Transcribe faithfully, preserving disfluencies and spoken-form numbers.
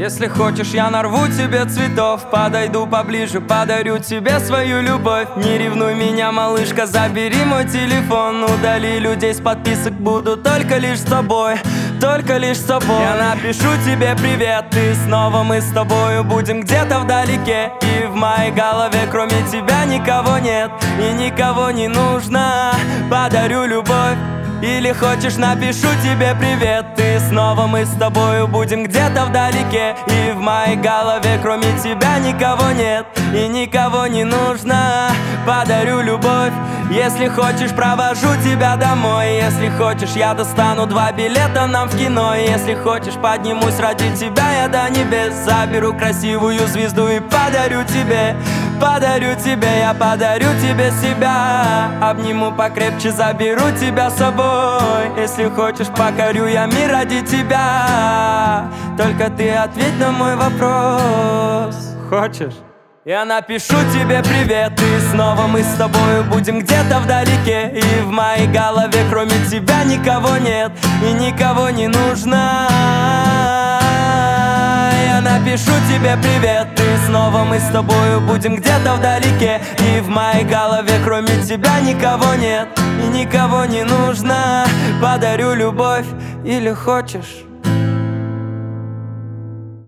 Если хочешь, я нарву тебе цветов, подойду поближе, подарю тебе свою любовь. Не ревнуй меня, малышка, забери мой телефон, удали людей с подписок, буду только лишь с тобой, только лишь с тобой. Я напишу тебе привет, и снова мы с тобою будем где-то вдалеке. И в моей голове кроме тебя никого нет, и никого не нужно. Подарю любовь. Или хочешь, напишу тебе привет, и снова мы с тобою будем где-то вдалеке. И в моей голове кроме тебя никого нет, и никого не нужно. Подарю любовь. Если хочешь, провожу тебя домой. Если хочешь, я достану два билета нам в кино. Если хочешь, поднимусь ради тебя я до небес. Заберу красивую звезду и подарю тебе. Подарю тебе, я подарю тебе себя. Обниму покрепче, заберу тебя с собой. Если хочешь, покорю я мир ради тебя. Только ты ответь на мой вопрос. Хочешь? Я напишу тебе привет, и снова мы с тобою будем где-то вдалеке. И в моей голове кроме тебя никого нет, и никого не нужно. Я напишу тебе привет, и снова мы с тобою будем где-то вдалеке. И в моей голове кроме тебя никого нет, и никого не нужно. Подарю любовь. Или хочешь?